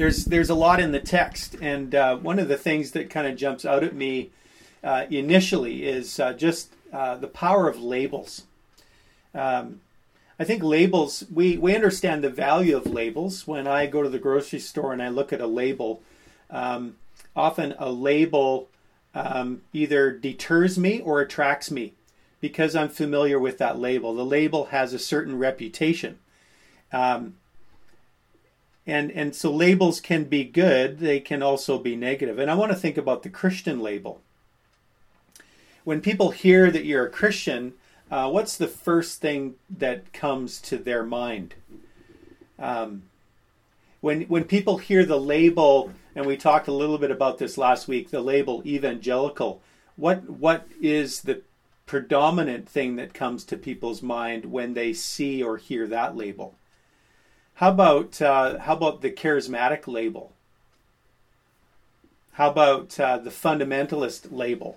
there's a lot in the text, and one of the things that kind of jumps out at me initially is just the power of labels. I think labels, we understand the value of labels. When I go to the grocery store and I look at a label, often a label either deters me or attracts me because I'm familiar with that label. The label has a certain reputation. And so labels can be good, they can also be negative. And I want to think about the Christian label. When people hear that you're a Christian, what's the first thing that comes to their mind? When people hear the label, and we talked a little bit about this last week, the label evangelical, what is the predominant thing that comes to people's mind when they see or hear that label? How about the charismatic label? How about the fundamentalist label?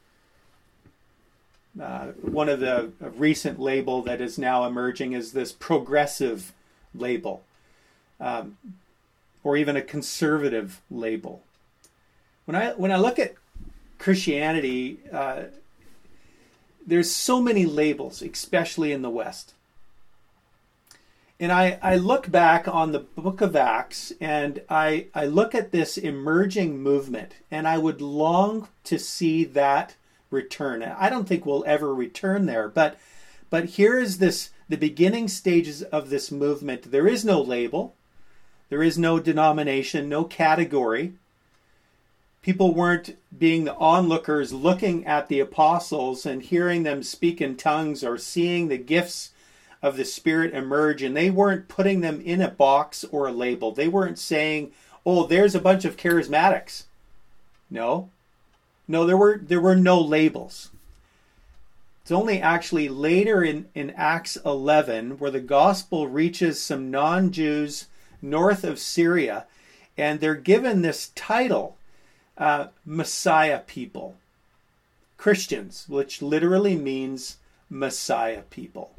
One of the recent label that is now emerging is this progressive label, or even a conservative label. When I look at Christianity, there's so many labels, especially in the West. And I look back on the book of Acts, and I look at this emerging movement, and I would long to see that return. I don't think we'll ever return there, but here is the beginning stages of this movement. There is no label. There is no denomination, no category. People weren't being the onlookers looking at the apostles and hearing them speak in tongues or seeing the gifts of the Spirit emerge, and they weren't putting them in a box or a label. They weren't saying, oh, there's a bunch of charismatics. No, there were no labels. It's only actually later in Acts 11 where the gospel reaches some non-Jews north of Syria, and they're given this title, Messiah people. Christians, which literally means Messiah people.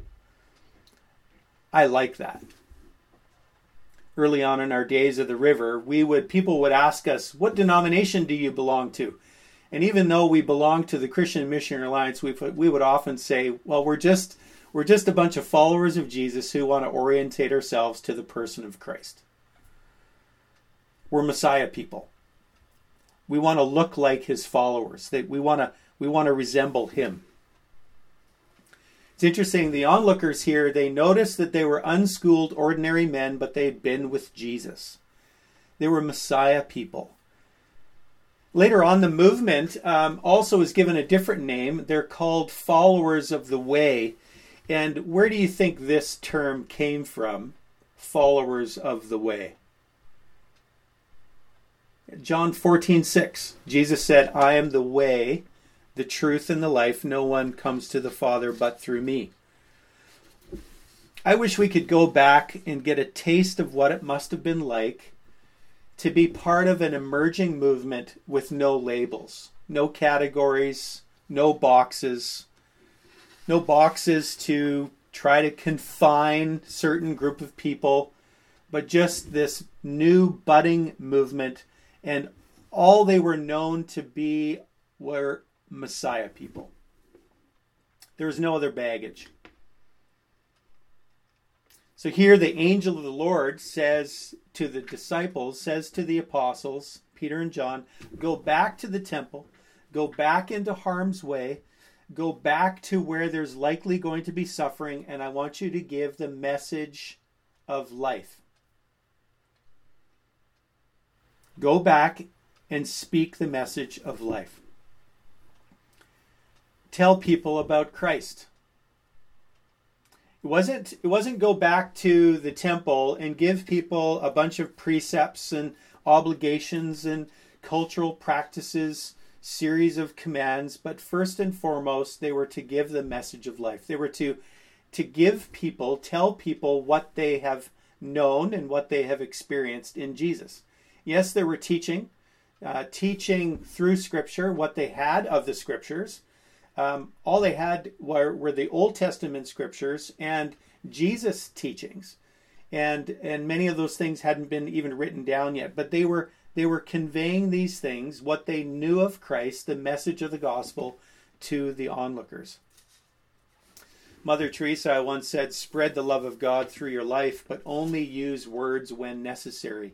I like that. Early on in our days of the river, people would ask us, what denomination do you belong to? And even though we belong to the Christian Missionary Alliance, we would often say, well, we're just a bunch of followers of Jesus who want to orientate ourselves to the person of Christ. We're Messiah people. We want to look like his followers. We want to resemble him. It's interesting, the onlookers here, they noticed that they were unschooled, ordinary men, but they had been with Jesus. They were Messiah people. Later on, the movement also is given a different name. They're called followers of the way. And where do you think this term came from? Followers of the way. John 14:6, Jesus said, I am the way, the truth, and the life. No one comes to the Father but through me. I wish we could go back and get a taste of what it must have been like to be part of an emerging movement with no labels, no categories, no boxes to try to confine certain group of people, but just this new budding movement, and all they were known to be were Messiah people. There was no other baggage. So here the angel of the Lord says to the disciples, says to the apostles, Peter and John, go back to the temple, go back into harm's way, go back to where there's likely going to be suffering, and I want you to give the message of life. Go back and speak the message of life. Tell people about Christ. It wasn't go back to the temple and give people a bunch of precepts and obligations and cultural practices, series of commands, but first and foremost, they were to give the message of life. They were to give people, tell people what they have known and what they have experienced in Jesus. Yes, they were teaching through Scripture what they had of the Scriptures. All they had were the Old Testament Scriptures and Jesus' teachings. and many of those things hadn't been even written down yet, but they were conveying these things, what they knew of Christ, the message of the gospel, to the onlookers. Mother Teresa once said, "Spread the love of God through your life, but only use words when necessary."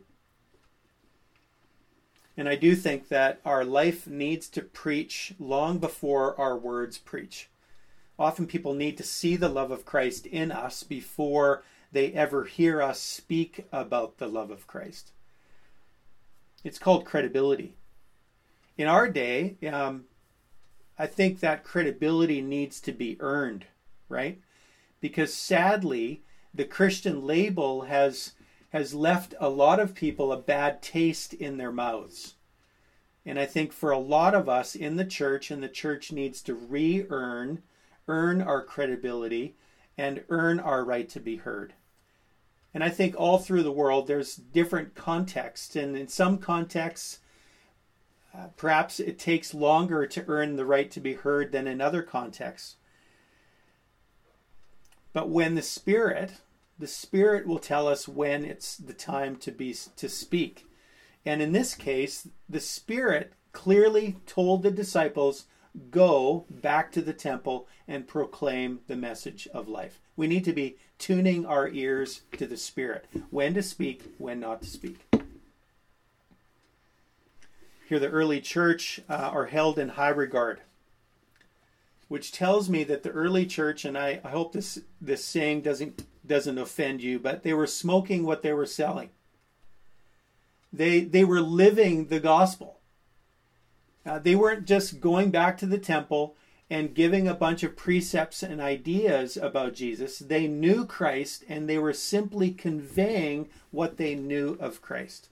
And I do think that our life needs to preach long before our words preach. Often people need to see the love of Christ in us before they ever hear us speak about the love of Christ. It's called credibility. In our day, I think that credibility needs to be earned, right? Because sadly, the Christian label has left a lot of people a bad taste in their mouths. And I think for a lot of us in the church, and the church needs to earn our credibility and earn our right to be heard. And I think all through the world, there's different contexts. And in some contexts, perhaps it takes longer to earn the right to be heard than in other contexts. But when the Spirit will tell us when it's the time to speak. And in this case, the Spirit clearly told the disciples, go back to the temple and proclaim the message of life. We need to be tuning our ears to the Spirit. When to speak, when not to speak. Here, the early church are held in high regard, which tells me that the early church, and I hope this saying doesn't offend you, but they were smoking what they were selling. They were living the gospel. They weren't just going back to the temple and giving a bunch of precepts and ideas about Jesus. They knew Christ, and they were simply conveying what they knew of Christ.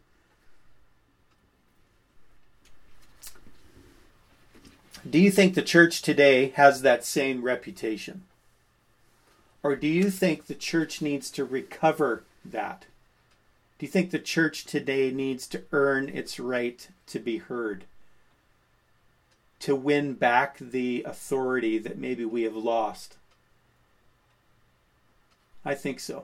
Do you think the church today has that same reputation? Or do you think the church needs to recover that? Do you think the church today needs to earn its right to be heard? To win back the authority that maybe we have lost? I think so.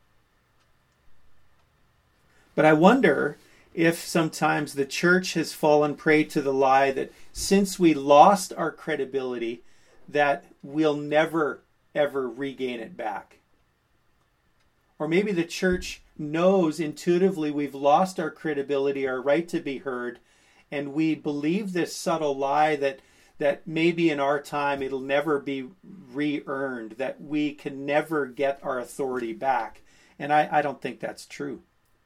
But I wonder if sometimes the church has fallen prey to the lie that since we lost our credibility, that we'll never, ever regain it back. Or maybe the church knows intuitively we've lost our credibility, our right to be heard, and we believe this subtle lie that maybe in our time it'll never be re-earned, that we can never get our authority back. And I don't think that's true.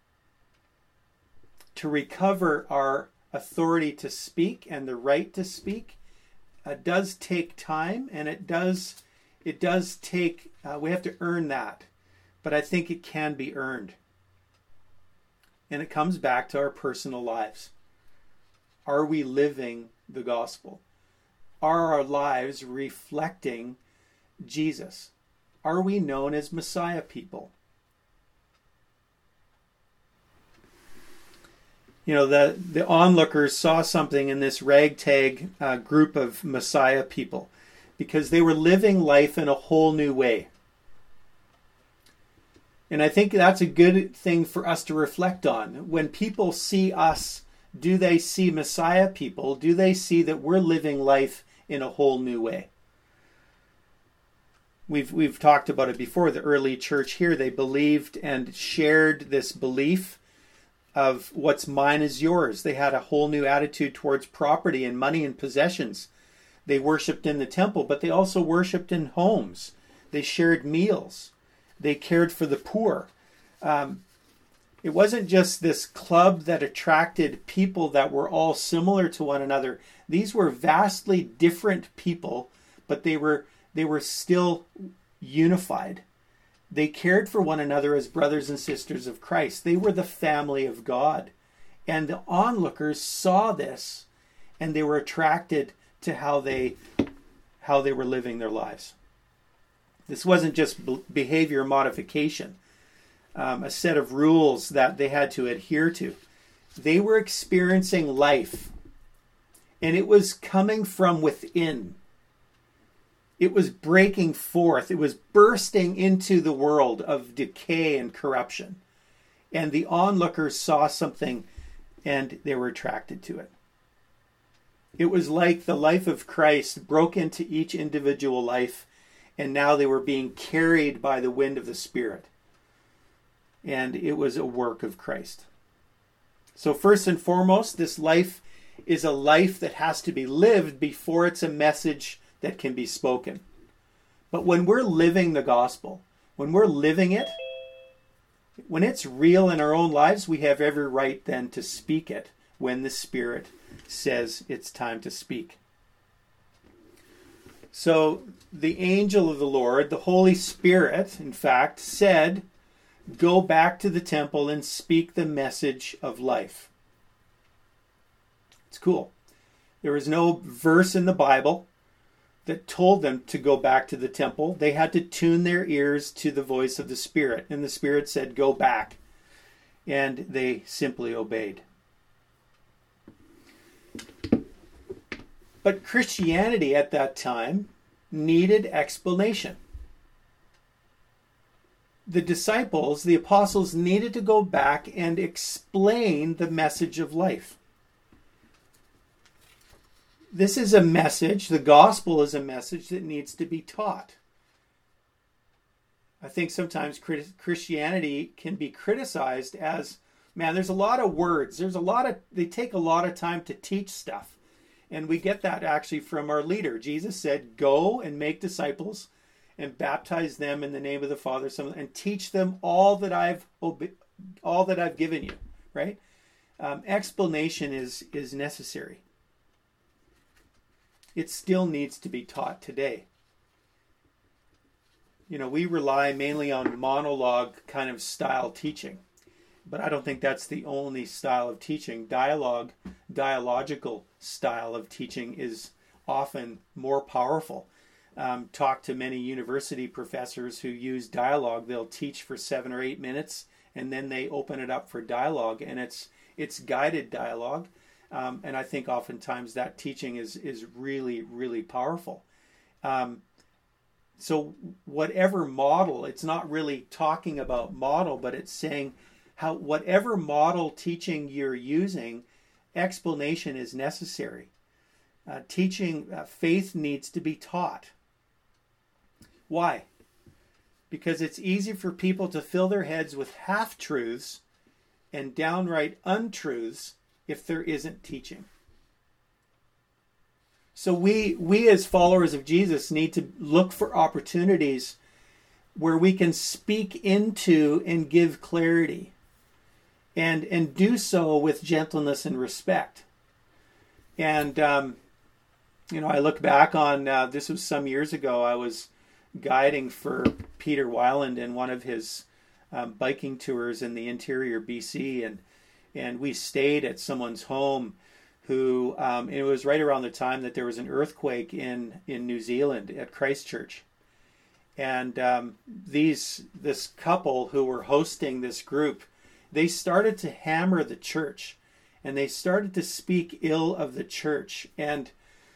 To recover our authority to speak and the right to speak does take time, and it does take, we have to earn that. But I think it can be earned. And it comes back to our personal lives. Are we living the gospel? Are our lives reflecting Jesus? Are we known as Messiah people? You know, the onlookers saw something in this ragtag group of Messiah people because they were living life in a whole new way. And I think that's a good thing for us to reflect on. When people see us, do they see Messiah people? Do they see that we're living life in a whole new way? We've talked about it before. The early church here, they believed and shared this belief of what's mine is yours. They had a whole new attitude towards property and money and possessions. They worshipped in the temple, but they also worshipped in homes. They shared meals. They cared for the poor. It wasn't just this club that attracted people that were all similar to one another. These were vastly different people, but they were still unified. They cared for one another as brothers and sisters of Christ. They were the family of God. And the onlookers saw this, and they were attracted to how they were living their lives. This wasn't just behavior modification, a set of rules that they had to adhere to. They were experiencing life, and it was coming from within. It was breaking forth. It was bursting into the world of decay and corruption. And the onlookers saw something and they were attracted to it. It was like the life of Christ broke into each individual life, and now they were being carried by the wind of the Spirit. And it was a work of Christ. So first and foremost, this life is a life that has to be lived before it's a message that can be spoken. But when we're living the gospel, when we're living it, when it's real in our own lives, we have every right then to speak it when the Spirit says it's time to speak. So the angel of the Lord, the Holy Spirit, in fact, said, go back to the temple and speak the message of life. It's cool. There was no verse in the Bible that told them to go back to the temple. They had to tune their ears to the voice of the Spirit. And the Spirit said, go back. And they simply obeyed. But Christianity at that time needed explanation. The disciples, the apostles, needed to go back and explain the message of life. This is a message, the gospel is a message that needs to be taught. I think sometimes Christianity can be criticized as, man, there's a lot of words. They take a lot of time to teach stuff. And we get that actually from our leader. Jesus said, go and make disciples and baptize them in the name of the Father, Son, and teach them all that I've given you, right? Explanation is necessary. It still needs to be taught today. We rely mainly on monologue kind of style teaching, but I don't think that's the only style of teaching. Dialogical style of teaching is often more powerful. Talk to many university professors who use dialogue. They'll teach for 7 or 8 minutes, and then they open it up for dialogue, and it's guided dialogue. And I think oftentimes that teaching is really, really powerful. So whatever model, it's not really talking about model, but it's saying how whatever model teaching you're using, explanation is necessary. Faith needs to be taught. Why? Because it's easy for people to fill their heads with half-truths and downright untruths if there isn't teaching. So we as followers of Jesus need to look for opportunities where we can speak into and give clarity and do so with gentleness and respect. And, I look back on, this was some years ago, I was guiding for Peter Weiland in one of his biking tours in the interior BC, and we stayed at someone's home who, it was right around the time that there was an earthquake in New Zealand at Christchurch. And this couple who were hosting this group, they started to hammer the church, and they started to speak ill of the church. And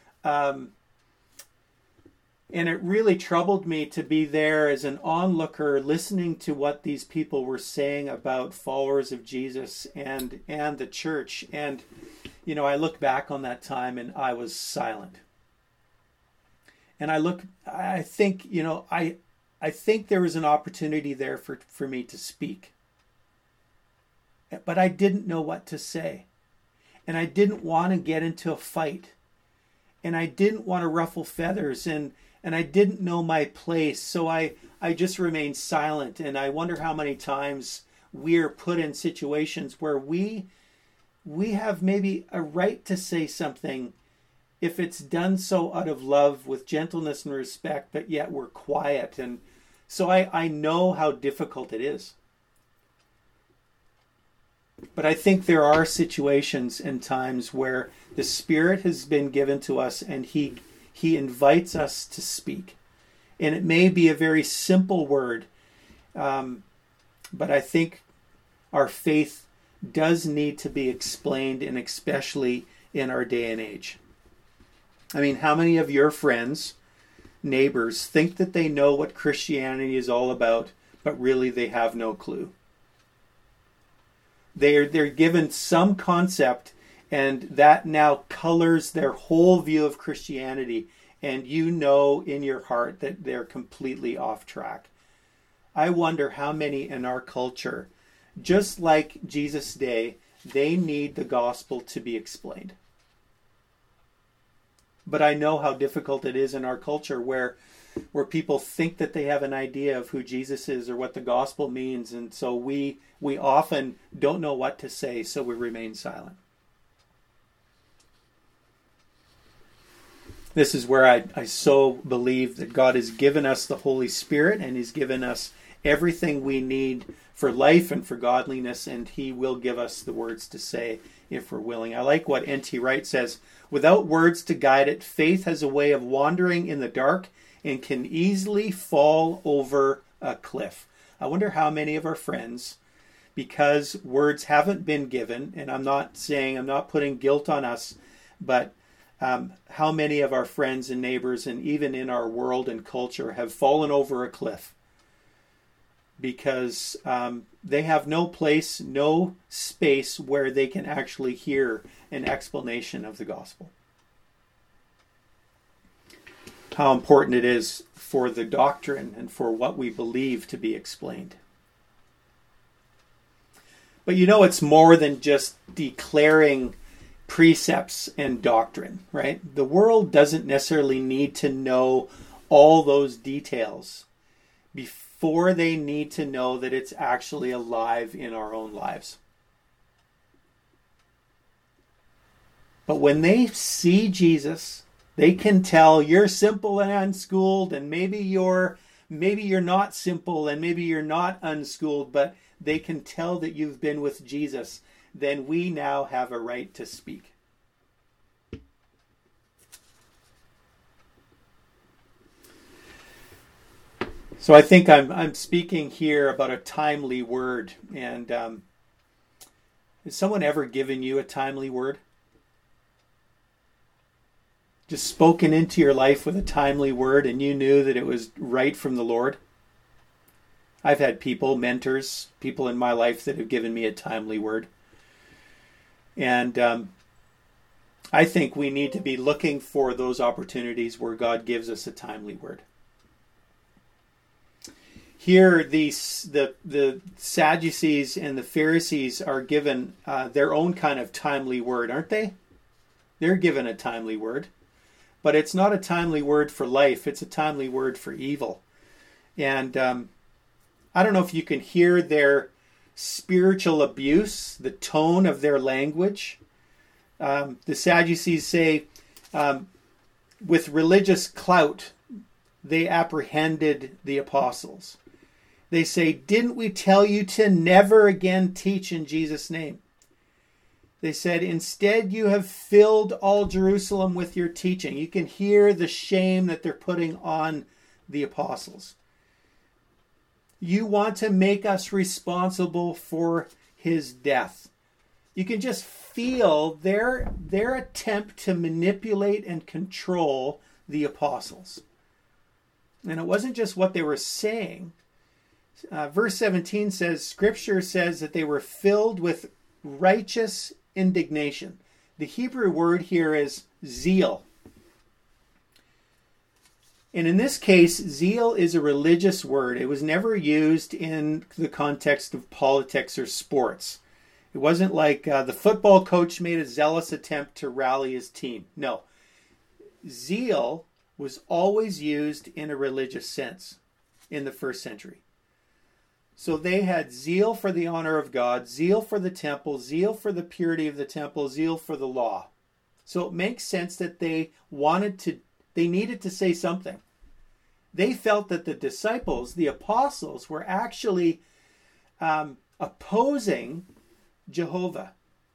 it really troubled me to be there as an onlooker listening to what these people were saying about followers of Jesus and the church. And, I look back on that time and I was silent. And I think there was an opportunity there for me to speak. But I didn't know what to say. And I didn't want to get into a fight. And I didn't want to ruffle feathers. And I didn't know my place. So I just remained silent. And I wonder how many times we're put in situations where we have maybe a right to say something if it's done so out of love with gentleness and respect, but yet we're quiet. And so I know how difficult it is. But I think there are situations and times where the Spirit has been given to us and He invites us to speak. And it may be a very simple word, but I think our faith does need to be explained, and especially in our day and age. I mean, how many of your friends neighbors think that they know what Christianity is all about, but really they have no clue. They're given some concept, and that now colors their whole view of Christianity, and you know in your heart that they're completely off track. I wonder how many in our culture, just like Jesus' day, they need the gospel to be explained. But I know how difficult it is in our culture where people think that they have an idea of who Jesus is or what the gospel means, and so we often don't know what to say, so we remain silent. This is where I so believe that God has given us the Holy Spirit, and He's given us everything we need for life and for godliness, and He will give us the words to say if we're willing. I like what N.T. Wright says, without words to guide it, faith has a way of wandering in the dark and can easily fall over a cliff. I wonder how many of our friends, because words haven't been given, and I'm not putting guilt on us, but how many of our friends and neighbors and even in our world and culture have fallen over a cliff because they have no place, no space where they can actually hear an explanation of the gospel. How important it is for the doctrine and for what we believe to be explained. But it's more than just declaring precepts and doctrine, right? The world doesn't necessarily need to know all those details before they need to know that it's actually alive in our own lives. But when they see Jesus, they can tell you're simple and unschooled, and maybe you're not simple and maybe you're not unschooled, but they can tell that you've been with Jesus. Then we now have a right to speak. So I think I'm speaking here about a timely word. And has someone ever given you a timely word? Just spoken into your life with a timely word and you knew that it was right from the Lord? I've had people, mentors, people in my life that have given me a timely word. And I think we need to be looking for those opportunities where God gives us a timely word. Here, the Sadducees and the Pharisees are given their own kind of timely word, aren't they? They're given a timely word. But it's not a timely word for life. It's a timely word for evil. And I don't know if you can hear their spiritual abuse, the tone of their language. The Sadducees say, with religious clout, they apprehended the apostles. They say, didn't we tell you to never again teach in Jesus' name? They said, instead you have filled all Jerusalem with your teaching. You can hear the shame that they're putting on the apostles. You want to make us responsible for his death. You can just feel their attempt to manipulate and control the apostles. And it wasn't just what they were saying. Verse 17 says, Scripture says that they were filled with righteous indignation. The Hebrew word here is zeal. And in this case, zeal is a religious word. It was never used in the context of politics or sports. It wasn't like the football coach made a zealous attempt to rally his team. No. Zeal was always used in a religious sense in the first century. So they had zeal for the honor of God, zeal for the temple, zeal for the purity of the temple, zeal for the law. So it makes sense that they needed to say something. They felt that the disciples, the apostles, were actually opposing Jehovah.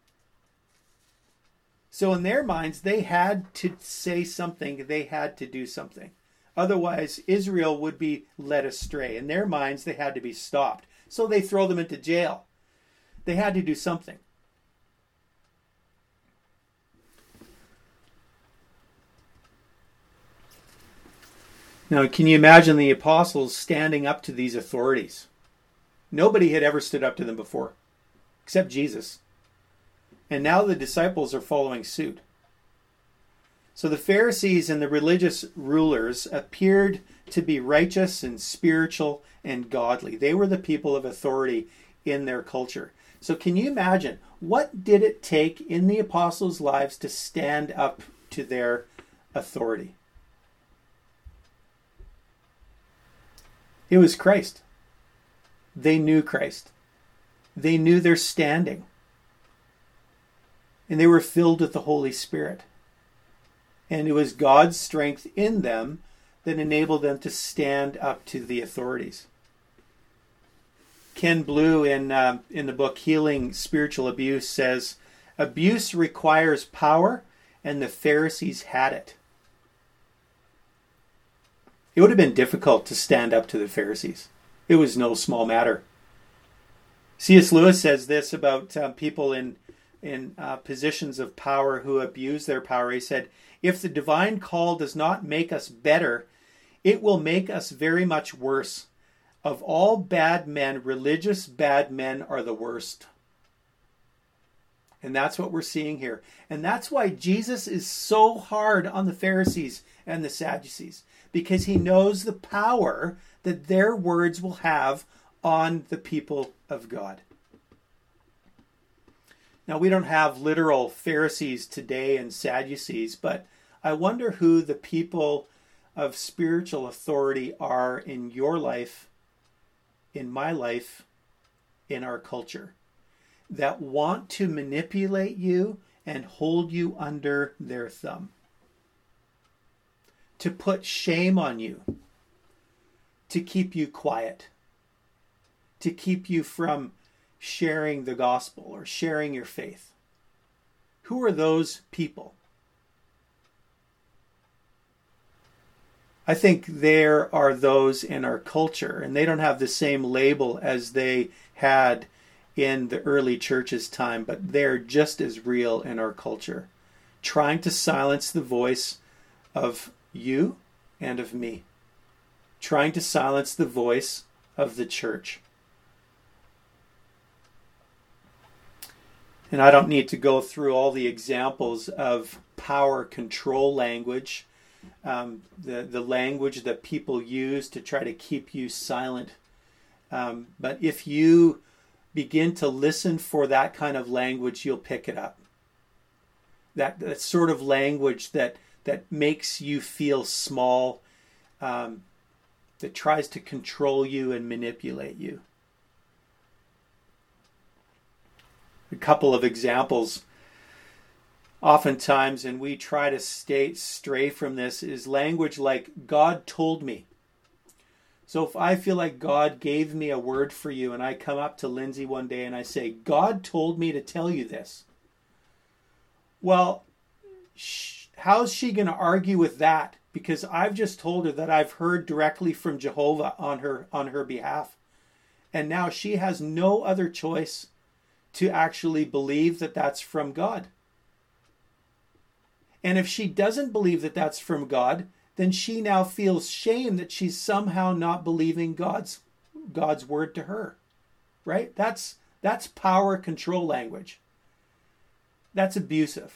So in their minds, they had to say something. They had to do something. Otherwise, Israel would be led astray. In their minds, they had to be stopped. So they throw them into jail. They had to do something. Now, can you imagine the apostles standing up to these authorities? Nobody had ever stood up to them before, except Jesus. And now the disciples are following suit. So the Pharisees and the religious rulers appeared to be righteous and spiritual and godly. They were the people of authority in their culture. So can you imagine, what did it take in the apostles' lives to stand up to their authority? It was Christ. They knew Christ. They knew their standing. And they were filled with the Holy Spirit. And it was God's strength in them that enabled them to stand up to the authorities. Ken Blue in the book Healing Spiritual Abuse says, abuse requires power, and the Pharisees had it. It would have been difficult to stand up to the Pharisees. It was no small matter. C.S. Lewis says this about people in positions of power who abuse their power. He said, if the divine call does not make us better, it will make us very much worse. Of all bad men, religious bad men are the worst. And that's what we're seeing here. And that's why Jesus is so hard on the Pharisees and the Sadducees, because he knows the power that their words will have on the people of God. Now, we don't have literal Pharisees today and Sadducees, but I wonder who the people of spiritual authority are in your life, in my life, in our culture, that want to manipulate you and hold you under their thumb, to put shame on you, to keep you quiet, to keep you from sharing the gospel or sharing your faith. Who are those people? I think there are those in our culture, and they don't have the same label as they had in the early church's time, but they're just as real in our culture, trying to silence the voice of you and of me, trying to silence the voice of the church. And I don't need to go through all the examples of power control language, the language that people use to try to keep you silent. But if you begin to listen for that kind of language, you'll pick it up. That sort of language that makes you feel small, that tries to control you and manipulate you. A couple of examples. Oftentimes, and we try to stray from this, is language like, God told me. So if I feel like God gave me a word for you, and I come up to Lindsay one day and I say, God told me to tell you this. Well, how's she going to argue with that? Because I've just told her that I've heard directly from Jehovah on her behalf. And now she has no other choice to actually believe that that's from God. And if she doesn't believe that that's from God, then she now feels shame that she's somehow not believing God's word to her. Right? That's power control language. That's abusive.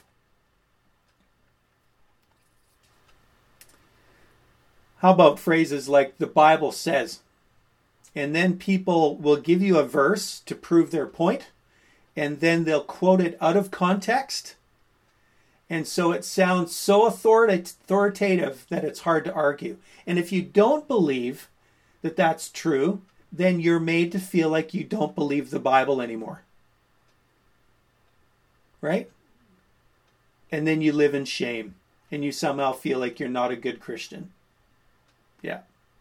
How about phrases like the Bible says? And then people will give you a verse to prove their point, and then they'll quote it out of context. And so it sounds so authoritative that it's hard to argue. And if you don't believe that that's true, then you're made to feel like you don't believe the Bible anymore. Right? And then you live in shame, and you somehow feel like you're not a good Christian. Yeah.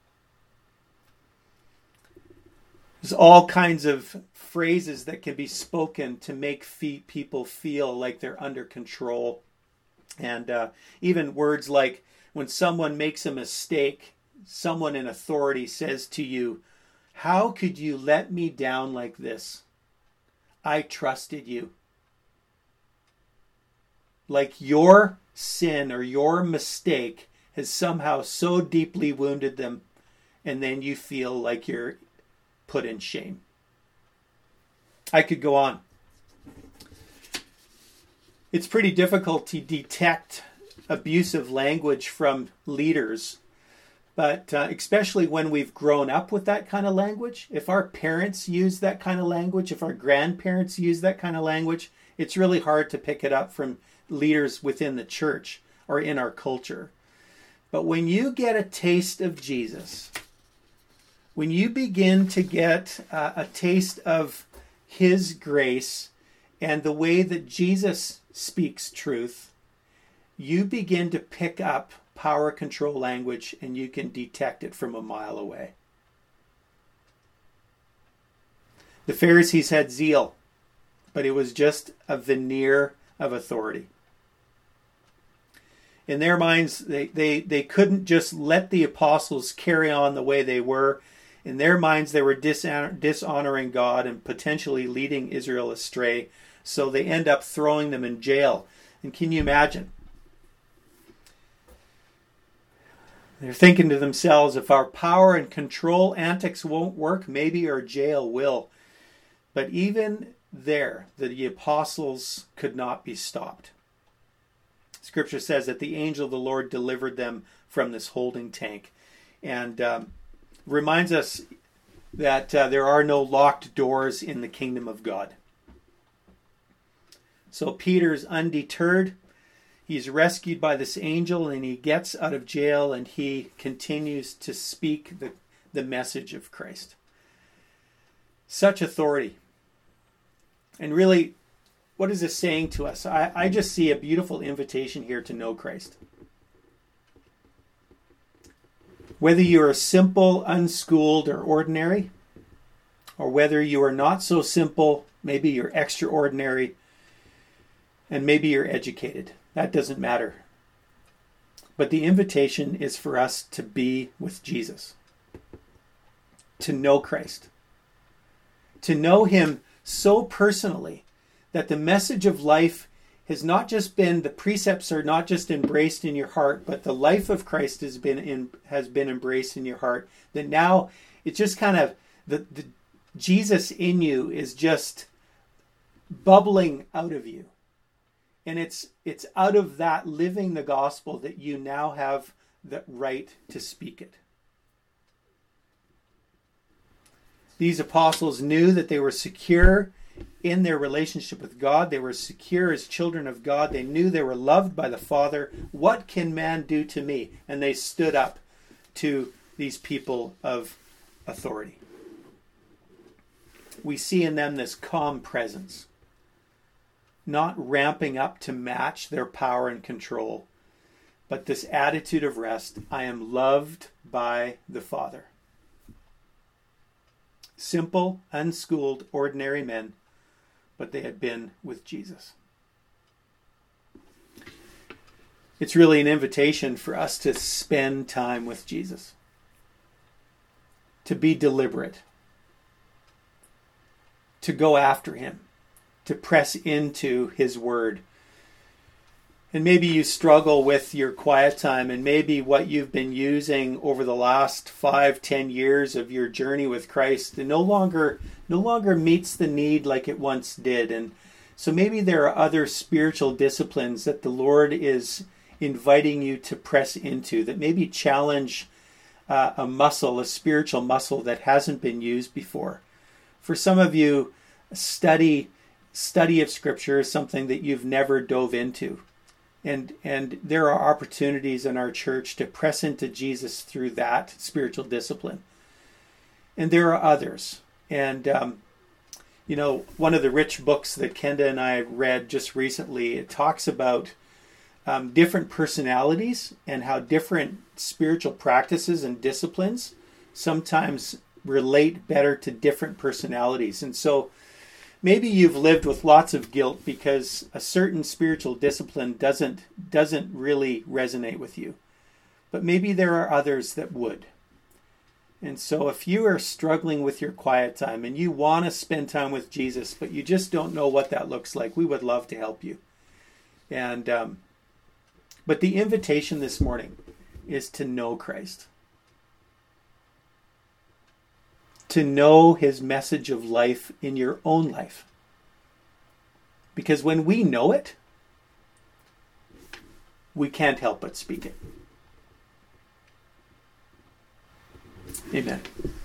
There's all kinds of phrases that can be spoken to make people feel like they're under control. And even words like, when someone makes a mistake, someone in authority says to you, how could you let me down like this? I trusted you. Like your sin or your mistake has somehow so deeply wounded them, and then you feel like you're put in shame. I could go on. It's pretty difficult to detect abusive language from leaders, but especially when we've grown up with that kind of language. If our parents use that kind of language, if our grandparents use that kind of language, it's really hard to pick it up from leaders within the church or in our culture. But when you get a taste of Jesus, when you begin to get a taste of his grace and the way that Jesus speaks truth, you begin to pick up power control language, and you can detect it from a mile away. The Pharisees had zeal, but it was just a veneer of authority. In their minds, they couldn't just let the apostles carry on the way they were. In their minds, they were dishonoring God and potentially leading Israel astray. So they end up throwing them in jail. And can you imagine? They're thinking to themselves, if our power and control antics won't work, maybe our jail will. But even there, the apostles could not be stopped. Scripture says that the angel of the Lord delivered them from this holding tank, and reminds us that there are no locked doors in the kingdom of God. So Peter's undeterred. He's rescued by this angel, and he gets out of jail, and he continues to speak the message of Christ. Such authority. And really, what is this saying to us? I just see a beautiful invitation here to know Christ. Whether you are simple, unschooled, or ordinary, or whether you are not so simple, maybe you're extraordinary, and maybe you're educated. That doesn't matter. But the invitation is for us to be with Jesus. To know Christ. To know him so personally that the message of life has not just been, the precepts are not just embraced in your heart, but the life of Christ has been embraced in your heart. That now it's just kind of, the Jesus in you is just bubbling out of you. And it's out of that living the gospel that you now have the right to speak it. These apostles knew that they were secure in their relationship with God. They were secure as children of God. They knew they were loved by the Father. What can man do to me? And they stood up to these people of authority. We see in them this calm presence, not ramping up to match their power and control, but this attitude of rest. I am loved by the Father. Simple, unschooled, ordinary men, but they had been with Jesus. It's really an invitation for us to spend time with Jesus, to be deliberate, to go after him, to press into his word. And maybe you struggle with your quiet time, and maybe what you've been using over the last 5-10 years of your journey with Christ no longer meets the need like it once did. And so maybe there are other spiritual disciplines that the Lord is inviting you to press into, that maybe challenge a muscle, a spiritual muscle that hasn't been used before. For some of you, study of Scripture is something that you've never dove into. And there are opportunities in our church to press into Jesus through that spiritual discipline. And there are others. And, one of the rich books that Kenda and I read just recently, it talks about different personalities and how different spiritual practices and disciplines sometimes relate better to different personalities. And so maybe you've lived with lots of guilt because a certain spiritual discipline doesn't really resonate with you. But maybe there are others that would. And so if you are struggling with your quiet time and you want to spend time with Jesus, but you just don't know what that looks like, we would love to help you. And but the invitation this morning is to know Christ. To know his message of life in your own life. Because when we know it, we can't help but speak it. Amen.